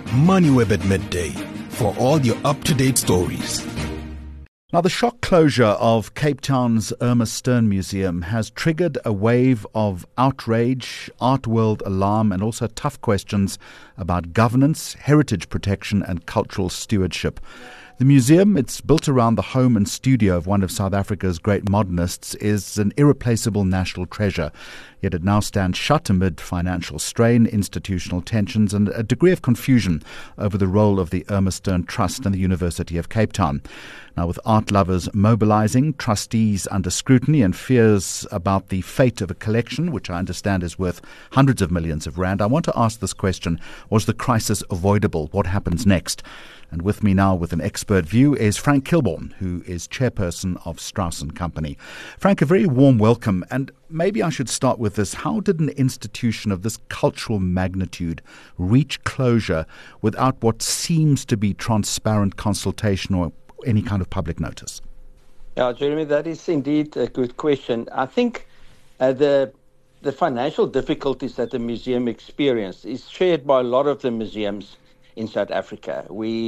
MoneyWeb at midday for all your up-to-date stories. Now, the shock closure of Cape Town's Irma Stern Museum has triggered a wave of outrage, art world alarm, and also tough questions about governance, heritage protection, and cultural stewardship. The museum, it's built around the home and studio of one of South Africa's great modernists, is an irreplaceable national treasure. Yet it now stands shut amid financial strain, institutional tensions, and a degree of confusion over the role of the Irma Stern Trust and the University of Cape Town. Now, with art lovers mobilizing, trustees under scrutiny, and fears about the fate of a collection, which I understand is worth hundreds of millions of rand, I want to ask this question: was the crisis avoidable? What happens next? And with me now with an expert view is Frank Kilbourne, who is chairperson of Strauss & Company. Frank, a very warm welcome. And maybe I should start with this. How did an institution of this cultural magnitude reach closure without what seems to be transparent consultation or any kind of public notice? Yeah, Jeremy, that is indeed a good question. I think the financial difficulties that the museum experienced is shared by a lot of the museums in South Africa.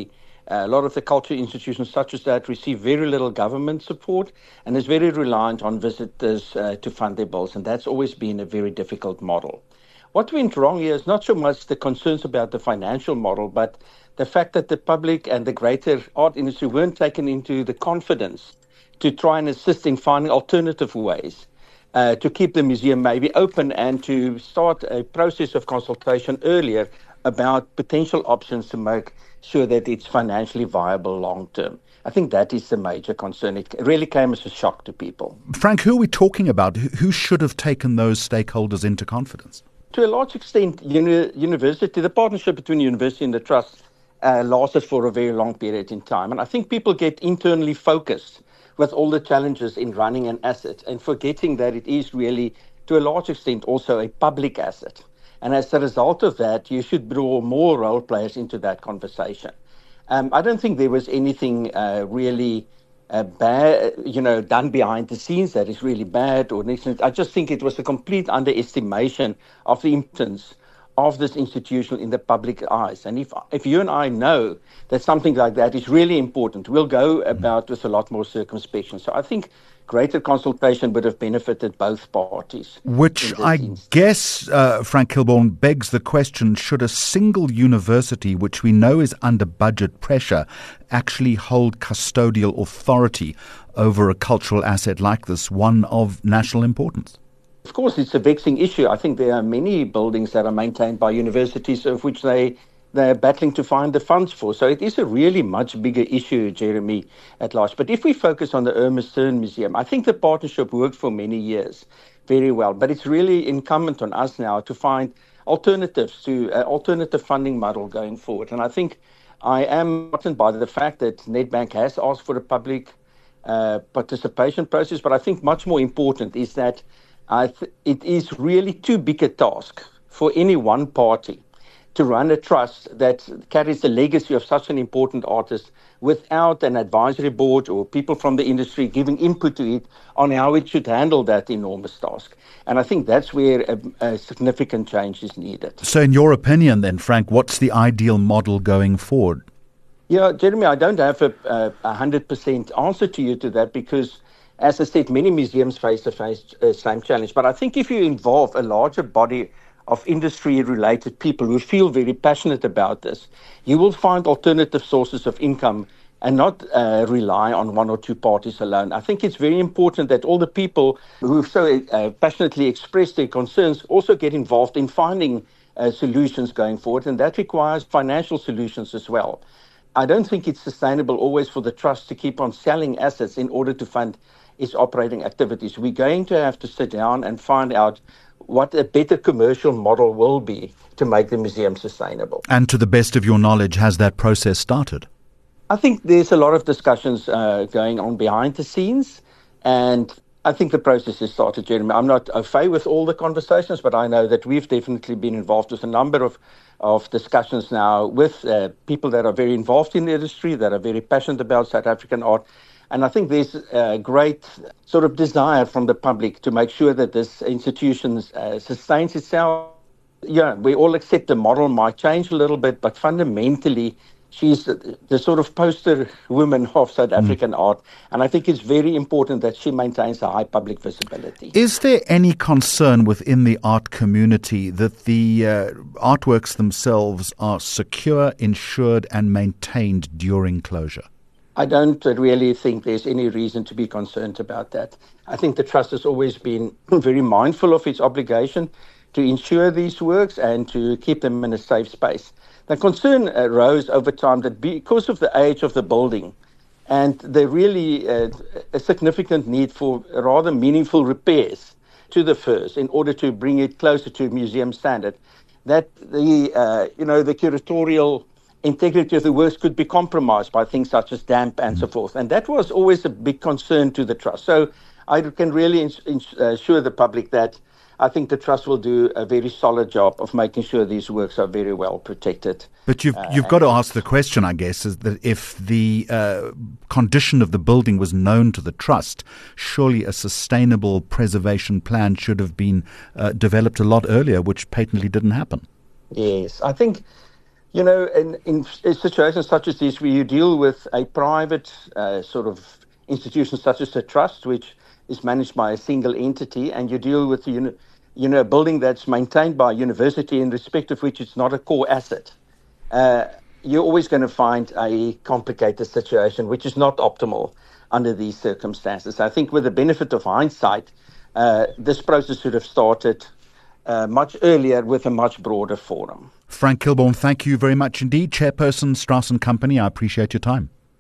A lot of the cultural institutions such as that receive very little government support and is very reliant on visitors to fund their bills, and that's always been a very difficult model. What went wrong here is not so much the concerns about the financial model, but the fact that the public and the greater art industry weren't taken into the confidence to try and assist in finding alternative ways to keep the museum maybe open and to start a process of consultation earlier about potential options to make sure that it's financially viable long term. I think that is the major concern. It really came as a shock to people. Frank, who are we talking about? Who should have taken those stakeholders into confidence? To a large extent, university, the partnership between university and the trust lasted for a very long period in time. And I think people get internally focused with all the challenges in running an asset and forgetting that it is really, to a large extent, also a public asset. And as a result of that, you should draw more role players into that conversation. I don't think there was anything really bad, done behind the scenes that is really bad. I just think it was a complete underestimation of the importance of this institution in the public eyes. And if you and I know that something like that is really important, we'll go about with a lot more circumspection. So I think greater consultation would have benefited both parties. Which I guess, Frank Kilbourne, begs the question, should a single university, which we know is under budget pressure, actually hold custodial authority over a cultural asset like this, one of national importance? Of course, it's a vexing issue. I think there are many buildings that are maintained by universities of which they're battling to find the funds for. So it is a really much bigger issue, Jeremy, at large. But if we focus on the Irma Stern Museum, I think the partnership worked for many years very well. But it's really incumbent on us now to find alternatives to an alternative funding model going forward. And I think I am heartened by the fact that Nedbank has asked for a public participation process. But I think much more important is that it is really too big a task for any one party to run a trust that carries the legacy of such an important artist without an advisory board or people from the industry giving input to it on how it should handle that enormous task. And I think that's where a significant change is needed. So in your opinion then, Frank, what's the ideal model going forward? Yeah, Jeremy, I don't have a 100% answer to you to that because, as I said, many museums face the same challenge. But I think if you involve a larger body of industry-related people who feel very passionate about this, you will find alternative sources of income and not rely on one or two parties alone. I think it's very important that all the people who so passionately express their concerns also get involved in finding solutions going forward, and that requires financial solutions as well. I don't think it's sustainable always for the trust to keep on selling assets in order to fund its operating activities. We're going to have to sit down and find out what a better commercial model will be to make the museum sustainable. And to the best of your knowledge, has that process started? I think there's a lot of discussions going on behind the scenes, and I think the process has started, Jeremy. I'm not au fait with all the conversations, but I know that we've definitely been involved with a number of discussions now with people that are very involved in the industry, that are very passionate about South African art. And I think there's a great sort of desire from the public to make sure that this institution sustains itself Yeah, we all accept the model might change a little bit, but fundamentally, she's the sort of poster woman of South African art. And I think it's very important that she maintains a high public visibility. Is there any concern within the art community that the artworks themselves are secure, insured, and maintained during closure? I don't really think there's any reason to be concerned about that. I think the Trust has always been very mindful of its obligation to insure these works and to keep them in a safe space. The concern arose over time that because of the age of the building and the really a significant need for rather meaningful repairs to the Firs in order to bring it closer to museum standard, that the curatorial integrity of the works could be compromised by things such as damp and so forth. And that was always a big concern to the Trust. So I can really assure the public that I think the Trust will do a very solid job of making sure these works are very well protected. But you've got to ask the question, I guess, is that if the condition of the building was known to the Trust, surely a sustainable preservation plan should have been developed a lot earlier, which patently didn't happen. Yes, I think, in situations such as this, where you deal with a private sort of institution such as the Trust, which is managed by a single entity, and you deal with a building that's maintained by a university in respect of which it's not a core asset, you're always going to find a complicated situation, which is not optimal under these circumstances. I think with the benefit of hindsight, this process should have started much earlier with a much broader forum. Frank Kilbourne, thank you very much indeed. Chairperson, Strauss & Company, I appreciate your time.